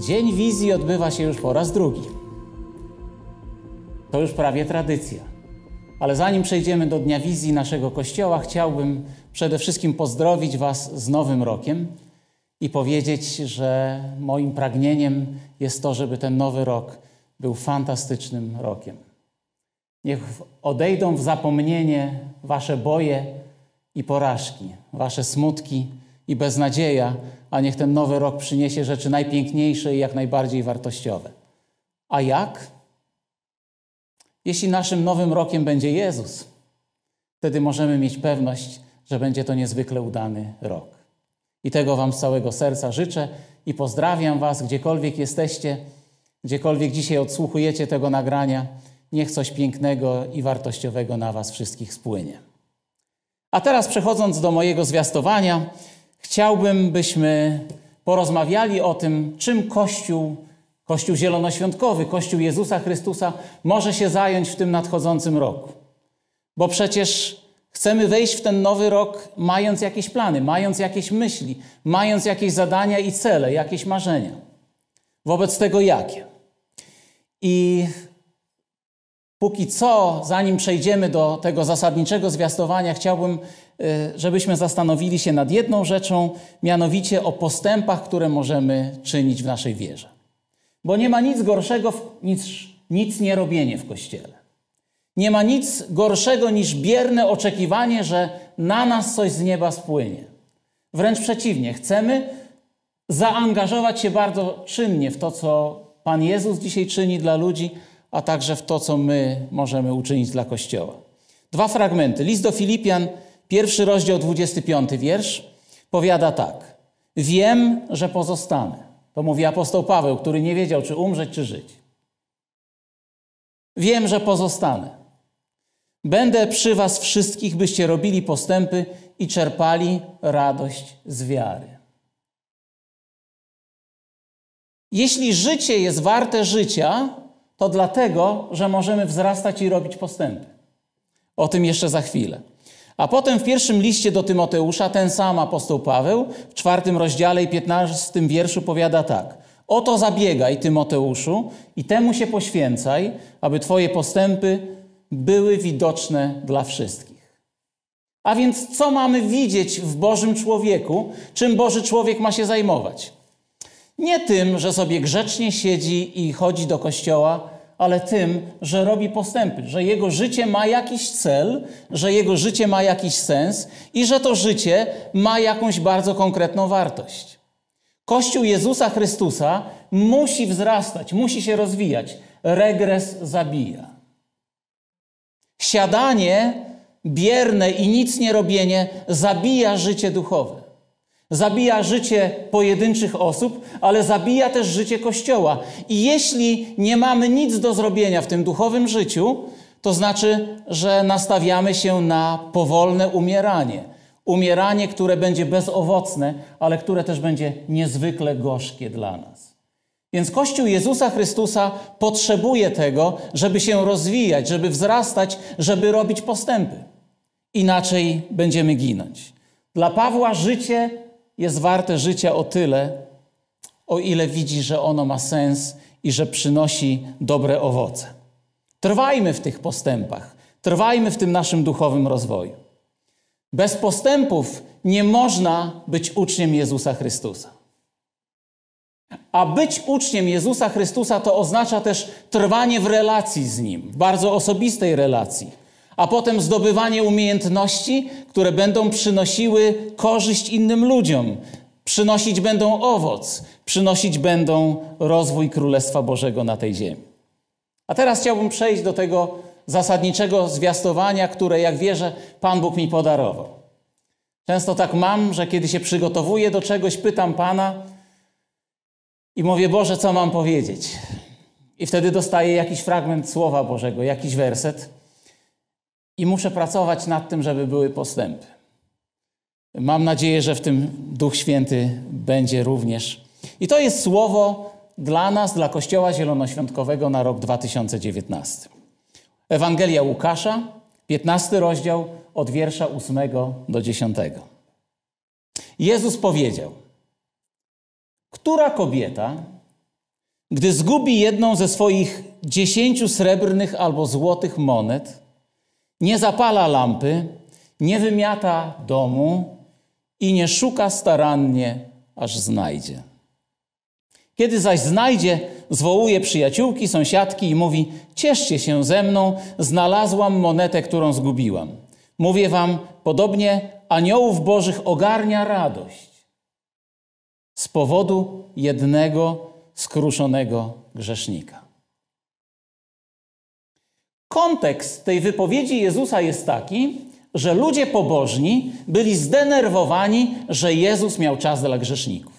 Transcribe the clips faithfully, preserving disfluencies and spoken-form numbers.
Dzień Wizji odbywa się już po raz drugi. To już prawie tradycja. Ale zanim przejdziemy do Dnia Wizji naszego Kościoła, chciałbym przede wszystkim pozdrowić Was z Nowym Rokiem i powiedzieć, że moim pragnieniem jest to, żeby ten Nowy Rok był fantastycznym rokiem. Niech odejdą w zapomnienie Wasze boje i porażki, Wasze smutki i beznadzieja, a niech ten Nowy Rok przyniesie rzeczy najpiękniejsze i jak najbardziej wartościowe. A jak? Jeśli naszym Nowym Rokiem będzie Jezus, wtedy możemy mieć pewność, że będzie to niezwykle udany rok. I tego Wam z całego serca życzę i pozdrawiam Was, gdziekolwiek jesteście, gdziekolwiek dzisiaj odsłuchujecie tego nagrania. Niech coś pięknego i wartościowego na Was wszystkich spłynie. A teraz przechodząc do mojego zwiastowania, chciałbym, byśmy porozmawiali o tym, czym Kościół, Kościół Zielonoświątkowy, Kościół Jezusa Chrystusa może się zająć w tym nadchodzącym roku. Bo przecież chcemy wejść w ten nowy rok mając jakieś plany, mając jakieś myśli, mając jakieś zadania i cele, jakieś marzenia. Wobec tego jakie? I póki co, zanim przejdziemy do tego zasadniczego zwiastowania, chciałbym, żebyśmy zastanowili się nad jedną rzeczą, mianowicie o postępach, które możemy czynić w naszej wierze. Bo nie ma nic gorszego niż nic nie robienie w Kościele. Nie ma nic gorszego niż bierne oczekiwanie, że na nas coś z nieba spłynie. Wręcz przeciwnie, chcemy zaangażować się bardzo czynnie w to, co Pan Jezus dzisiaj czyni dla ludzi, a także w to, co my możemy uczynić dla Kościoła. Dwa fragmenty. List do Filipian, pierwszy rozdział, dwudziesty piąty wiersz, powiada tak. Wiem, że pozostanę. To mówi apostoł Paweł, który nie wiedział, czy umrzeć, czy żyć. Wiem, że pozostanę. Będę przy was wszystkich, byście robili postępy i czerpali radość z wiary. Jeśli życie jest warte życia, to dlatego, że możemy wzrastać i robić postępy. O tym jeszcze za chwilę. A potem w pierwszym liście do Tymoteusza ten sam apostoł Paweł w czwartym rozdziale i piętnastym wierszu powiada tak. Oto zabiegaj, Tymoteuszu, i temu się poświęcaj, aby twoje postępy były widoczne dla wszystkich. A więc co mamy widzieć w Bożym człowieku? Czym Boży człowiek ma się zajmować? Nie tym, że sobie grzecznie siedzi i chodzi do kościoła, ale tym, że robi postępy, że jego życie ma jakiś cel, że jego życie ma jakiś sens i że to życie ma jakąś bardzo konkretną wartość. Kościół Jezusa Chrystusa musi wzrastać, musi się rozwijać. Regres zabija. Siadanie bierne i nic nie robienie zabija życie duchowe. Zabija życie pojedynczych osób, ale zabija też życie Kościoła. I jeśli nie mamy nic do zrobienia w tym duchowym życiu, to znaczy, że nastawiamy się na powolne umieranie. Umieranie, które będzie bezowocne, ale które też będzie niezwykle gorzkie dla nas. Więc Kościół Jezusa Chrystusa potrzebuje tego, żeby się rozwijać, żeby wzrastać, żeby robić postępy. Inaczej będziemy ginąć. Dla Pawła życie jest warte życia o tyle, o ile widzi, że ono ma sens i że przynosi dobre owoce. Trwajmy w tych postępach, trwajmy w tym naszym duchowym rozwoju. Bez postępów nie można być uczniem Jezusa Chrystusa. A być uczniem Jezusa Chrystusa to oznacza też trwanie w relacji z Nim, w bardzo osobistej relacji, a potem zdobywanie umiejętności, które będą przynosiły korzyść innym ludziom, przynosić będą owoc, przynosić będą rozwój Królestwa Bożego na tej ziemi. A teraz chciałbym przejść do tego zasadniczego zwiastowania, które, jak wierzę, Pan Bóg mi podarował. Często tak mam, że kiedy się przygotowuję do czegoś, pytam Pana i mówię, Boże, co mam powiedzieć? I wtedy dostaję jakiś fragment Słowa Bożego, jakiś werset i muszę pracować nad tym, żeby były postępy. Mam nadzieję, że w tym Duch Święty będzie również. I to jest słowo dla nas, dla Kościoła Zielonoświątkowego na rok dwa tysiące dziewiętnasty. Ewangelia Łukasza, piętnasty rozdział, od wiersza ósmego do dziesiątego. Jezus powiedział, która kobieta, gdy zgubi jedną ze swoich dziesięciu srebrnych albo złotych monet, nie zapala lampy, nie wymiata domu i nie szuka starannie, aż znajdzie. Kiedy zaś znajdzie, zwołuje przyjaciółki, sąsiadki i mówi: cieszcie się ze mną, znalazłam monetę, którą zgubiłam. Mówię wam, podobnie aniołów bożych ogarnia radość z powodu jednego skruszonego grzesznika. Kontekst tej wypowiedzi Jezusa jest taki, że ludzie pobożni byli zdenerwowani, że Jezus miał czas dla grzeszników.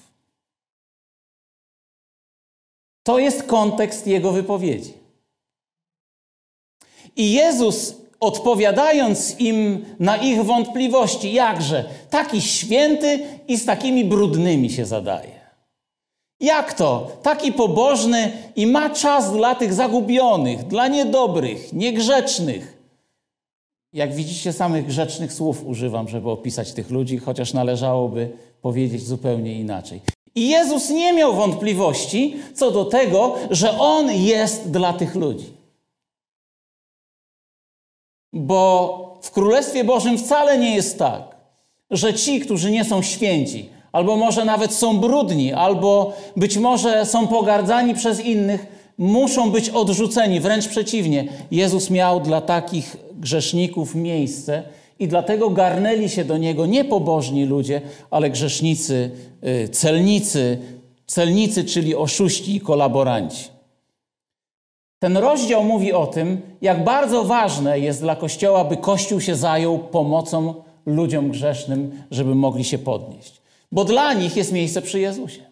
To jest kontekst Jego wypowiedzi. I Jezus, odpowiadając im na ich wątpliwości, jakże taki święty i z takimi brudnymi się zadaje. Jak to? Taki pobożny i ma czas dla tych zagubionych, dla niedobrych, niegrzecznych. Jak widzicie, samych grzecznych słów używam, żeby opisać tych ludzi, chociaż należałoby powiedzieć zupełnie inaczej. I Jezus nie miał wątpliwości co do tego, że On jest dla tych ludzi. Bo w Królestwie Bożym wcale nie jest tak, że ci, którzy nie są święci, albo może nawet są brudni, albo być może są pogardzani przez innych, muszą być odrzuceni. Wręcz przeciwnie, Jezus miał dla takich grzeszników miejsce i dlatego garnęli się do Niego nie pobożni ludzie, ale grzesznicy, celnicy, celnicy, czyli oszuści i kolaboranci. Ten rozdział mówi o tym, jak bardzo ważne jest dla Kościoła, by Kościół się zajął pomocą ludziom grzesznym, żeby mogli się podnieść. Bo dla nich jest miejsce przy Jezusie.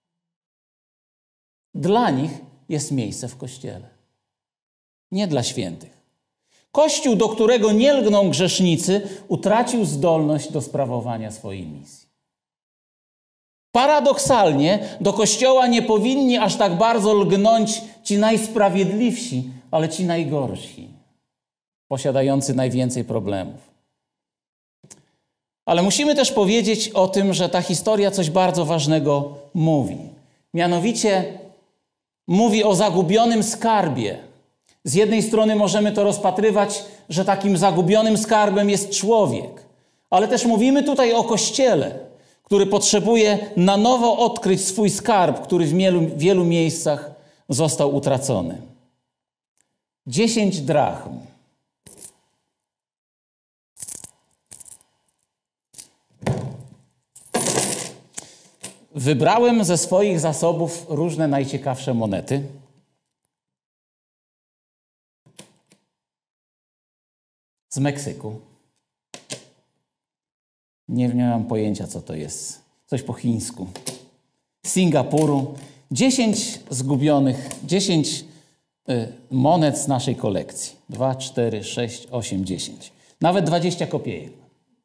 Dla nich jest miejsce w Kościele. Nie dla świętych. Kościół, do którego nie lgną grzesznicy, utracił zdolność do sprawowania swojej misji. Paradoksalnie do Kościoła nie powinni aż tak bardzo lgnąć ci najsprawiedliwsi, ale ci najgorsi, posiadający najwięcej problemów. Ale musimy też powiedzieć o tym, że ta historia coś bardzo ważnego mówi. Mianowicie mówi o zagubionym skarbie. Z jednej strony możemy to rozpatrywać, że takim zagubionym skarbem jest człowiek. Ale też mówimy tutaj o Kościele, który potrzebuje na nowo odkryć swój skarb, który w wielu, wielu miejscach został utracony. Dziesięć drachm. Wybrałem ze swoich zasobów różne najciekawsze monety. Z Meksyku. Nie, nie mam pojęcia, co to jest. Coś po chińsku. Z Singapuru. Dziesięć zgubionych, dziesięć y, monet z naszej kolekcji. Dwa, cztery, sześć, osiem, dziesięć. Nawet dwadzieścia kopiejek.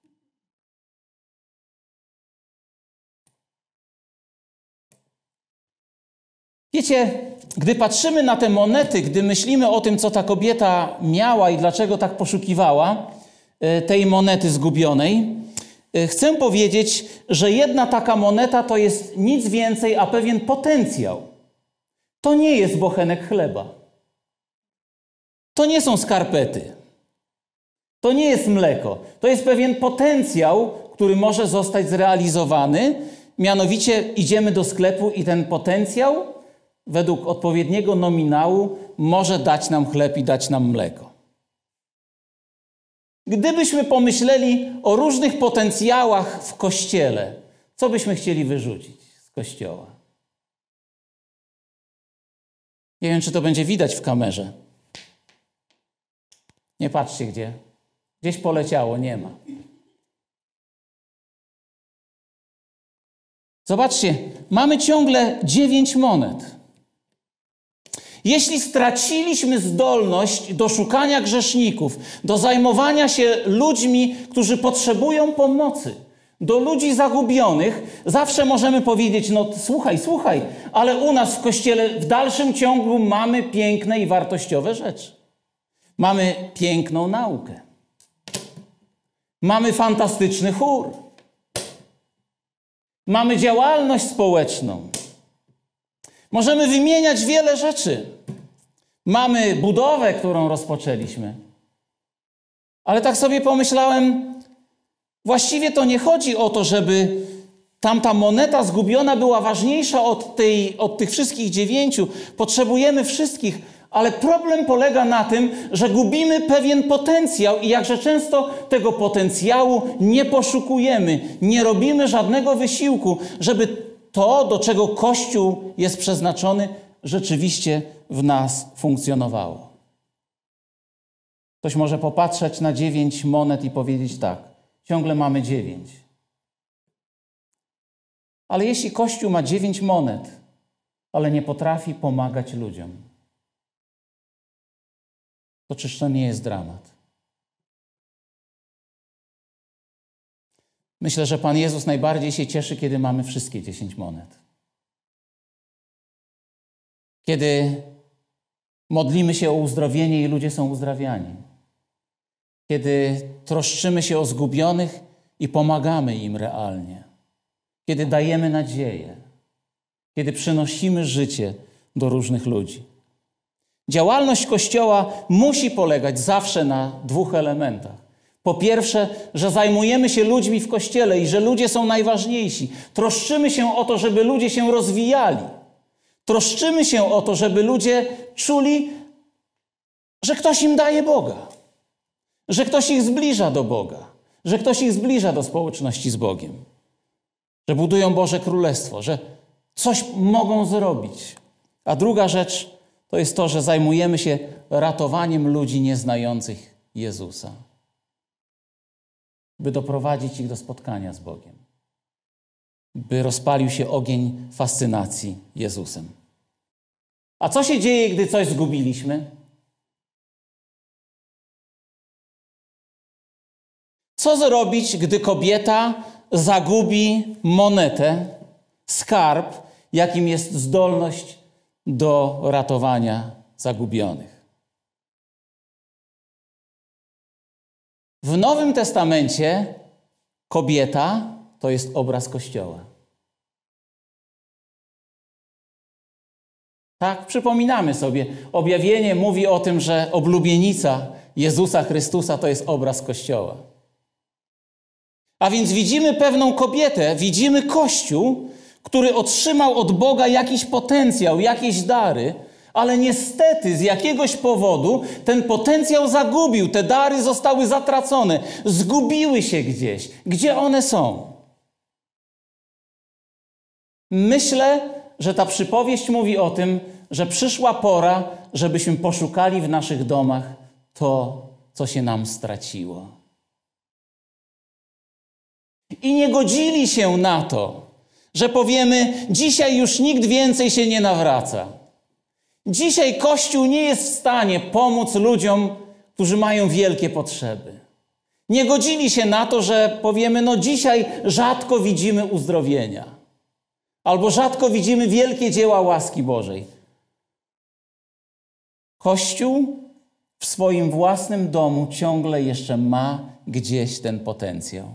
Wiecie, gdy patrzymy na te monety, gdy myślimy o tym, co ta kobieta miała i dlaczego tak poszukiwała tej monety zgubionej, chcę powiedzieć, że jedna taka moneta to jest nic więcej, a pewien potencjał. To nie jest bochenek chleba. To nie są skarpety. To nie jest mleko. To jest pewien potencjał, który może zostać zrealizowany. Mianowicie idziemy do sklepu i ten potencjał według odpowiedniego nominału może dać nam chleb i dać nam mleko. Gdybyśmy pomyśleli o różnych potencjałach w Kościele, co byśmy chcieli wyrzucić z Kościoła? Nie wiem, czy to będzie widać w kamerze. Nie patrzcie gdzie. Gdzieś poleciało, nie ma. Zobaczcie, mamy ciągle dziewięć monet. Jeśli straciliśmy zdolność do szukania grzeszników, do zajmowania się ludźmi, którzy potrzebują pomocy, do ludzi zagubionych, zawsze możemy powiedzieć, no słuchaj, słuchaj, ale u nas w Kościele w dalszym ciągu mamy piękne i wartościowe rzeczy. Mamy piękną naukę. Mamy fantastyczny chór. Mamy działalność społeczną. Możemy wymieniać wiele rzeczy. Mamy budowę, którą rozpoczęliśmy. Ale tak sobie pomyślałem, właściwie to nie chodzi o to, żeby tamta moneta zgubiona była ważniejsza od, tej, od tych wszystkich dziewięciu. Potrzebujemy wszystkich, ale problem polega na tym, że gubimy pewien potencjał i jakże często tego potencjału nie poszukujemy. Nie robimy żadnego wysiłku, żeby to, do czego Kościół jest przeznaczony, rzeczywiście w nas funkcjonowało. Ktoś może popatrzeć na dziewięć monet i powiedzieć tak, ciągle mamy dziewięć. Ale jeśli Kościół ma dziewięć monet, ale nie potrafi pomagać ludziom, to czyż to nie jest dramat? Myślę, że Pan Jezus najbardziej się cieszy, kiedy mamy wszystkie dziesięć monet. Kiedy modlimy się o uzdrowienie i ludzie są uzdrawiani. Kiedy troszczymy się o zgubionych i pomagamy im realnie. Kiedy dajemy nadzieję. Kiedy przynosimy życie do różnych ludzi. Działalność Kościoła musi polegać zawsze na dwóch elementach. Po pierwsze, że zajmujemy się ludźmi w Kościele i że ludzie są najważniejsi. Troszczymy się o to, żeby ludzie się rozwijali. Troszczymy się o to, żeby ludzie czuli, że ktoś im daje Boga. Że ktoś ich zbliża do Boga. Że ktoś ich zbliża do społeczności z Bogiem. Że budują Boże Królestwo. Że coś mogą zrobić. A druga rzecz to jest to, że zajmujemy się ratowaniem ludzi nieznających Jezusa. By doprowadzić ich do spotkania z Bogiem. By rozpalił się ogień fascynacji Jezusem. A co się dzieje, gdy coś zgubiliśmy? Co zrobić, gdy kobieta zagubi monetę, skarb, jakim jest zdolność do ratowania zagubionych? W Nowym Testamencie kobieta to jest obraz Kościoła. Tak, przypominamy sobie. Objawienie mówi o tym, że oblubienica Jezusa Chrystusa to jest obraz Kościoła. A więc widzimy pewną kobietę, widzimy Kościół, który otrzymał od Boga jakiś potencjał, jakieś dary, ale niestety z jakiegoś powodu ten potencjał zagubił, te dary zostały zatracone, zgubiły się gdzieś. Gdzie one są? Myślę, że ta przypowieść mówi o tym, że przyszła pora, żebyśmy poszukali w naszych domach to, co się nam straciło. I nie godzili się na to, że powiemy, dzisiaj już nikt więcej się nie nawraca. Dzisiaj Kościół nie jest w stanie pomóc ludziom, którzy mają wielkie potrzeby. Nie godzili się na to, że powiemy, no dzisiaj rzadko widzimy uzdrowienia. Albo rzadko widzimy wielkie dzieła łaski Bożej. Kościół w swoim własnym domu ciągle jeszcze ma gdzieś ten potencjał.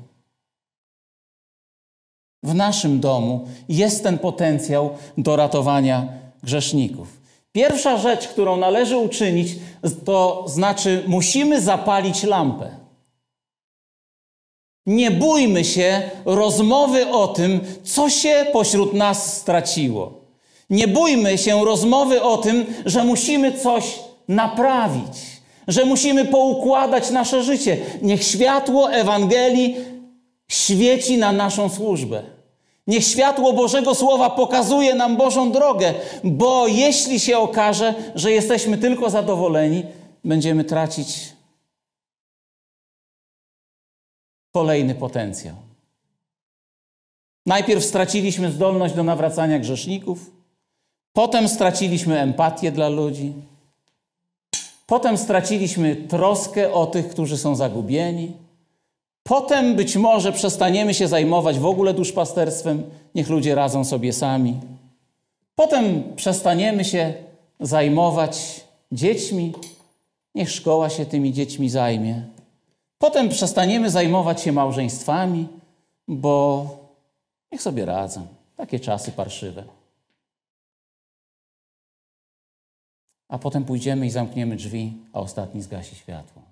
W naszym domu jest ten potencjał do ratowania grzeszników. Pierwsza rzecz, którą należy uczynić, to znaczy musimy zapalić lampę. Nie bójmy się rozmowy o tym, co się pośród nas straciło. Nie bójmy się rozmowy o tym, że musimy coś naprawić, że musimy poukładać nasze życie. Niech światło Ewangelii świeci na naszą służbę. Niech światło Bożego Słowa pokazuje nam Bożą drogę, bo jeśli się okaże, że jesteśmy tylko zadowoleni, będziemy tracić kolejny potencjał. Najpierw straciliśmy zdolność do nawracania grzeszników, potem straciliśmy empatię dla ludzi, potem straciliśmy troskę o tych, którzy są zagubieni, potem być może przestaniemy się zajmować w ogóle duszpasterstwem, niech ludzie radzą sobie sami. Potem przestaniemy się zajmować dziećmi, niech szkoła się tymi dziećmi zajmie. Potem przestaniemy zajmować się małżeństwami, bo niech sobie radzą. Takie czasy parszywe. a potem pójdziemy i zamkniemy drzwi, a ostatni zgasi światło.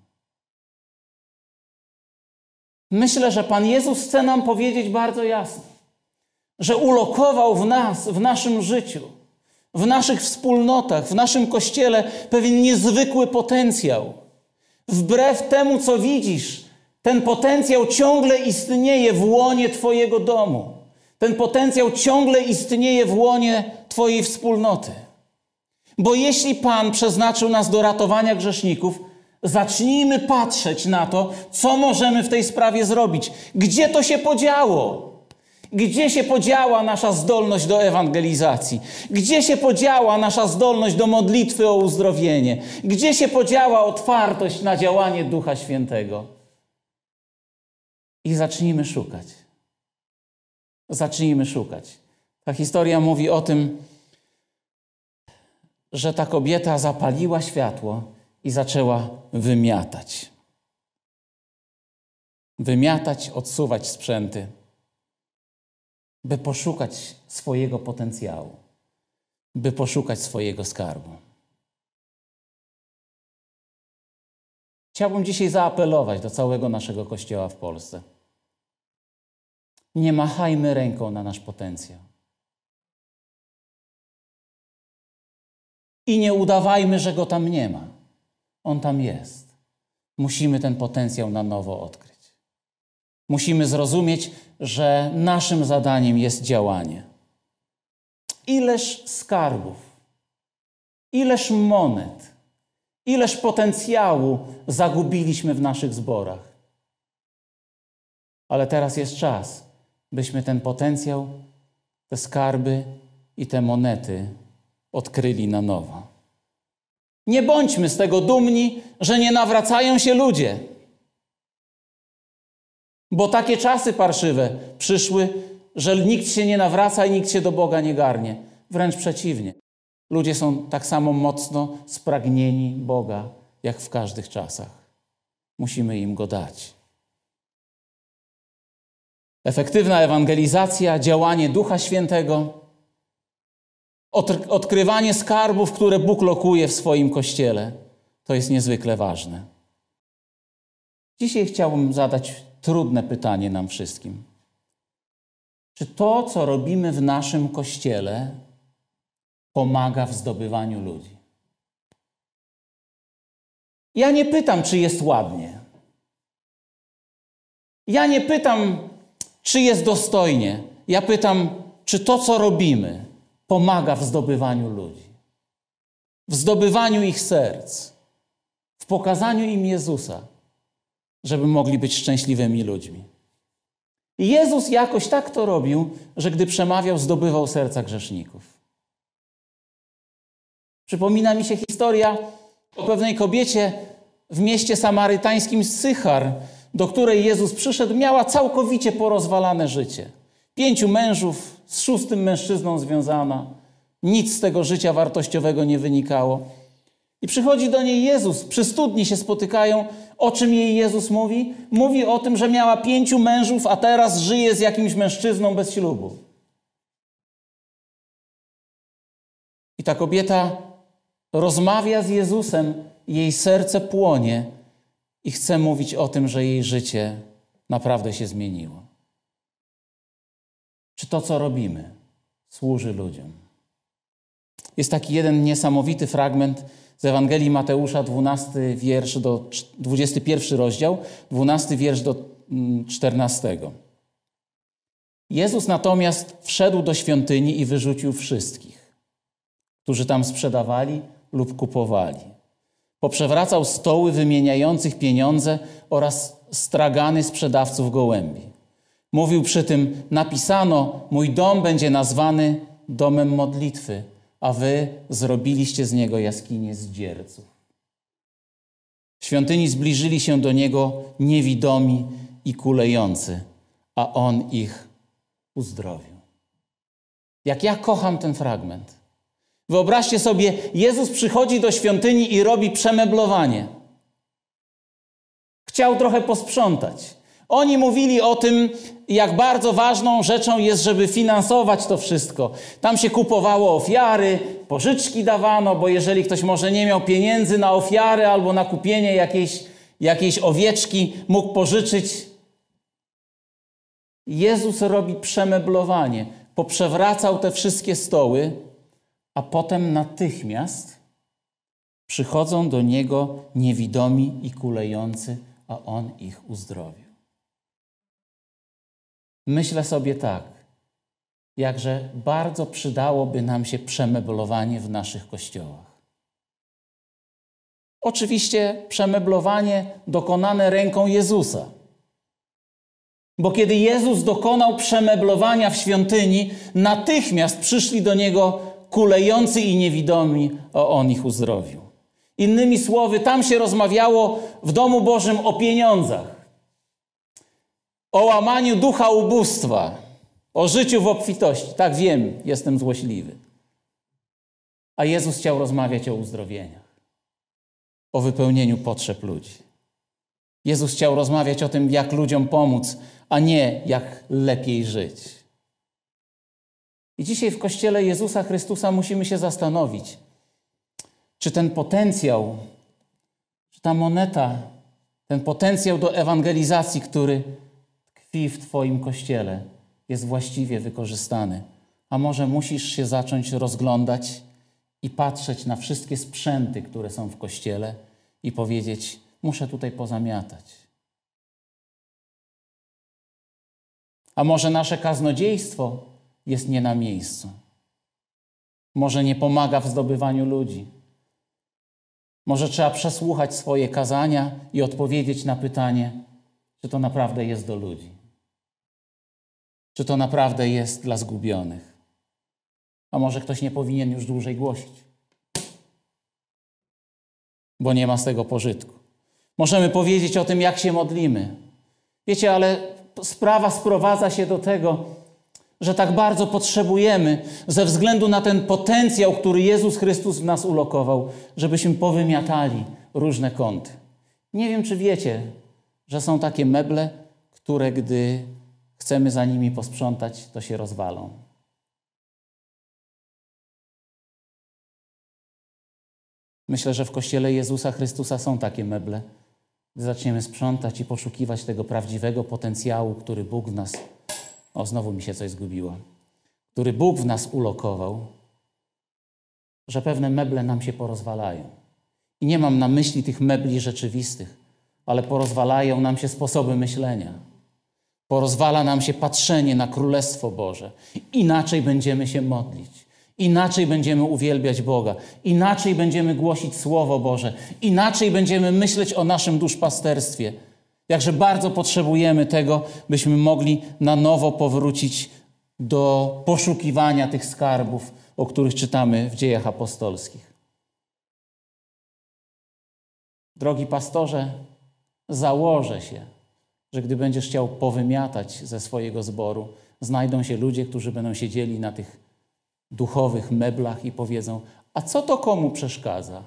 Myślę, że Pan Jezus chce nam powiedzieć bardzo jasno, że ulokował w nas, w naszym życiu, w naszych wspólnotach, w naszym Kościele pewien niezwykły potencjał. Wbrew temu, co widzisz, ten potencjał ciągle istnieje w łonie Twojego domu. Ten potencjał ciągle istnieje w łonie Twojej wspólnoty. Bo jeśli Pan przeznaczył nas do ratowania grzeszników, zacznijmy patrzeć na to, co możemy w tej sprawie zrobić. Gdzie to się podziało? Gdzie się podziała nasza zdolność do ewangelizacji? Gdzie się podziała nasza zdolność do modlitwy o uzdrowienie? Gdzie się podziała otwartość na działanie Ducha Świętego? I zacznijmy szukać. Zacznijmy szukać. Ta historia mówi o tym, że ta kobieta zapaliła światło i zaczęła wymiatać. Wymiatać, odsuwać sprzęty, by poszukać swojego potencjału, by poszukać swojego skarbu. Chciałbym dzisiaj zaapelować do całego naszego Kościoła w Polsce. Nie machajmy ręką na nasz potencjał. I nie udawajmy, że go tam nie ma. On tam jest. Musimy ten potencjał na nowo odkryć. Musimy zrozumieć, że naszym zadaniem jest działanie. Ileż skarbów, ileż monet, ileż potencjału zagubiliśmy w naszych zborach. Ale teraz jest czas, byśmy ten potencjał, te skarby i te monety odkryli na nowo. Nie bądźmy z tego dumni, że nie nawracają się ludzie. Bo takie czasy parszywe przyszły, że nikt się nie nawraca i nikt się do Boga nie garnie. Wręcz przeciwnie. Ludzie są tak samo mocno spragnieni Boga, jak w każdych czasach. Musimy im Go dać. Efektywna ewangelizacja, działanie Ducha Świętego, odkrywanie skarbów, które Bóg lokuje w swoim Kościele, to jest niezwykle ważne. Dzisiaj chciałbym zadać trudne pytanie nam wszystkim. Czy to, co robimy w naszym Kościele, pomaga w zdobywaniu ludzi? Ja nie pytam, czy jest ładnie. Ja nie pytam, czy jest dostojnie. Ja pytam, czy to, co robimy, pomaga w zdobywaniu ludzi. W zdobywaniu ich serc. W pokazaniu im Jezusa, żeby mogli być szczęśliwymi ludźmi. I Jezus jakoś tak to robił, że gdy przemawiał, zdobywał serca grzeszników. Przypomina mi się historia o pewnej kobiecie w mieście samarytańskim Sychar, do której Jezus przyszedł, miała całkowicie porozwalane życie. Pięciu mężów, z szóstym mężczyzną związana. Nic z tego życia wartościowego nie wynikało. I przychodzi do niej Jezus, przy studni się spotykają. O czym jej Jezus mówi? Mówi o tym, że miała pięciu mężów, a teraz żyje z jakimś mężczyzną bez ślubu. I ta kobieta rozmawia z Jezusem, jej serce płonie i chce mówić o tym, że jej życie naprawdę się zmieniło. Czy to, co robimy, służy ludziom? Jest taki jeden niesamowity fragment z Ewangelii Mateusza, dwunasty wiersz do dwudziesty pierwszy rozdział, dwunasty wiersz do czternastego. Jezus natomiast wszedł do świątyni i wyrzucił wszystkich, którzy tam sprzedawali lub kupowali. Poprzewracał stoły wymieniających pieniądze oraz stragany sprzedawców gołębi. Mówił przy tym: napisano, mój dom będzie nazwany domem modlitwy, a wy zrobiliście z niego jaskinię zdzierców. W świątyni zbliżyli się do niego niewidomi i kulejący, a on ich uzdrowił. Jak ja kocham ten fragment. Wyobraźcie sobie, Jezus przychodzi do świątyni i robi przemeblowanie. Chciał trochę posprzątać. Oni mówili o tym, jak bardzo ważną rzeczą jest, żeby finansować to wszystko. Tam się kupowało ofiary, pożyczki dawano, bo jeżeli ktoś może nie miał pieniędzy na ofiary albo na kupienie jakiejś, jakiejś owieczki, mógł pożyczyć. Jezus robi przemeblowanie. Poprzewracał te wszystkie stoły, a potem natychmiast przychodzą do Niego niewidomi i kulejący, a On ich uzdrowił. Myślę sobie tak, jakże bardzo przydałoby nam się przemeblowanie w naszych kościołach. Oczywiście przemeblowanie dokonane ręką Jezusa. Bo kiedy Jezus dokonał przemeblowania w świątyni, natychmiast przyszli do Niego kulejący i niewidomi, a On ich uzdrowił. Innymi słowy, tam się rozmawiało w domu Bożym o pieniądzach, o łamaniu ducha ubóstwa, o życiu w obfitości. Tak, wiem, jestem złośliwy. A Jezus chciał rozmawiać o uzdrowieniach, o wypełnieniu potrzeb ludzi. Jezus chciał rozmawiać o tym, jak ludziom pomóc, a nie jak lepiej żyć. I dzisiaj w Kościele Jezusa Chrystusa musimy się zastanowić, czy ten potencjał, czy ta moneta, ten potencjał do ewangelizacji, który tkwi w Twoim Kościele, jest właściwie wykorzystany. A może musisz się zacząć rozglądać i patrzeć na wszystkie sprzęty, które są w Kościele i powiedzieć, muszę tutaj pozamiatać. A może nasze kaznodziejstwo jest nie na miejscu. Może nie pomaga w zdobywaniu ludzi. Może trzeba przesłuchać swoje kazania i odpowiedzieć na pytanie, czy to naprawdę jest do ludzi. Czy to naprawdę jest dla zgubionych. A może ktoś nie powinien już dłużej głosić, bo nie ma z tego pożytku. Możemy powiedzieć o tym, jak się modlimy. Wiecie, ale sprawa sprowadza się do tego, że tak bardzo potrzebujemy, ze względu na ten potencjał, który Jezus Chrystus w nas ulokował, żebyśmy powymiatali różne kąty. Nie wiem, czy wiecie, że są takie meble, które gdy chcemy za nimi posprzątać, to się rozwalą. Myślę, że w Kościele Jezusa Chrystusa są takie meble. Gdy zaczniemy sprzątać i poszukiwać tego prawdziwego potencjału, który Bóg w nas, o znowu mi się coś zgubiło, który Bóg w nas ulokował, że pewne meble nam się porozwalają. I nie mam na myśli tych mebli rzeczywistych, ale porozwalają nam się sposoby myślenia. Porozwala nam się patrzenie na Królestwo Boże. Inaczej będziemy się modlić. Inaczej będziemy uwielbiać Boga. Inaczej będziemy głosić Słowo Boże. Inaczej będziemy myśleć o naszym duszpasterstwie. Jakże bardzo potrzebujemy tego, byśmy mogli na nowo powrócić do poszukiwania tych skarbów, o których czytamy w Dziejach Apostolskich. Drogi pastorze, założę się, że gdy będziesz chciał powymiatać ze swojego zboru, znajdą się ludzie, którzy będą siedzieli na tych duchowych meblach i powiedzą, a co to komu przeszkadza?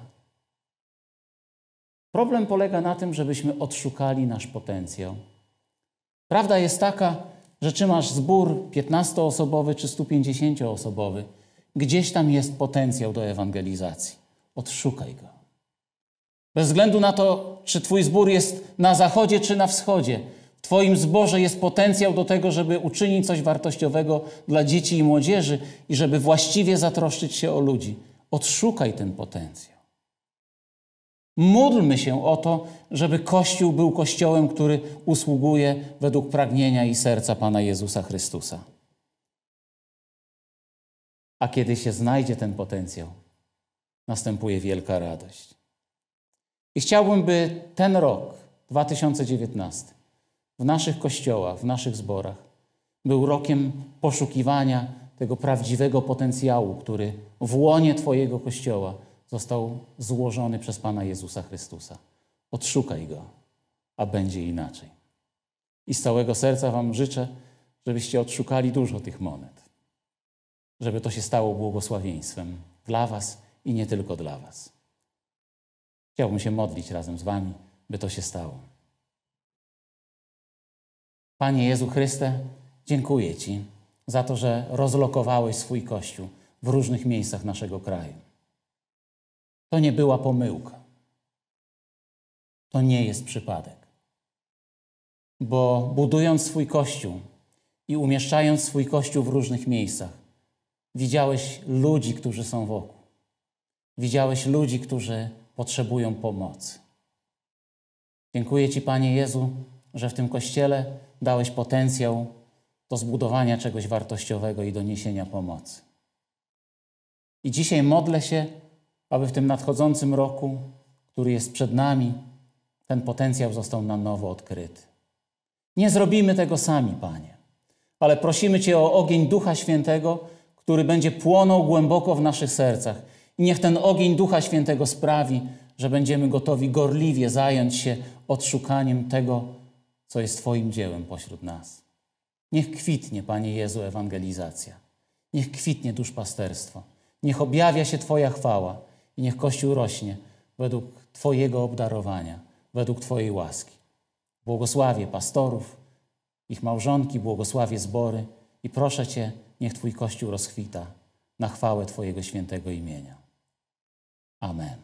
Problem polega na tym, żebyśmy odszukali nasz potencjał. Prawda jest taka, że czy masz zbór piętnastoosobowy czy stu pięćdziesięcioosobowy, gdzieś tam jest potencjał do ewangelizacji. Odszukaj go. Bez względu na to, czy twój zbór jest na zachodzie czy na wschodzie, w twoim zborze jest potencjał do tego, żeby uczynić coś wartościowego dla dzieci i młodzieży i żeby właściwie zatroszczyć się o ludzi. Odszukaj ten potencjał. Módlmy się o to, żeby Kościół był Kościołem, który usługuje według pragnienia i serca Pana Jezusa Chrystusa. A kiedy się znajdzie ten potencjał, następuje wielka radość. I chciałbym, by ten rok, dwa tysiące dziewiętnasty, w naszych kościołach, w naszych zborach, był rokiem poszukiwania tego prawdziwego potencjału, który w łonie Twojego Kościoła został złożony przez Pana Jezusa Chrystusa. Odszukaj Go, a będzie inaczej. I z całego serca Wam życzę, żebyście odszukali dużo tych monet. Żeby to się stało błogosławieństwem dla Was i nie tylko dla Was. Chciałbym się modlić razem z Wami, by to się stało. Panie Jezu Chryste, dziękuję Ci za to, że rozlokowałeś swój Kościół w różnych miejscach naszego kraju. To nie była pomyłka. To nie jest przypadek. Bo budując swój Kościół i umieszczając swój Kościół w różnych miejscach, widziałeś ludzi, którzy są wokół. Widziałeś ludzi, którzy potrzebują pomocy. Dziękuję Ci, Panie Jezu, że w tym Kościele dałeś potencjał do zbudowania czegoś wartościowego i do niesienia pomocy. I dzisiaj modlę się, aby w tym nadchodzącym roku, który jest przed nami, ten potencjał został na nowo odkryty. Nie zrobimy tego sami, Panie, ale prosimy Cię o ogień Ducha Świętego, który będzie płonął głęboko w naszych sercach. I niech ten ogień Ducha Świętego sprawi, że będziemy gotowi gorliwie zająć się odszukaniem tego, co jest Twoim dziełem pośród nas. Niech kwitnie, Panie Jezu, ewangelizacja. Niech kwitnie duszpasterstwo. Niech objawia się Twoja chwała i niech Kościół rośnie według Twojego obdarowania, według Twojej łaski. Błogosławię pastorów, ich małżonki, błogosławię zbory i proszę Cię, niech Twój Kościół rozkwita na chwałę Twojego świętego imienia. Amen.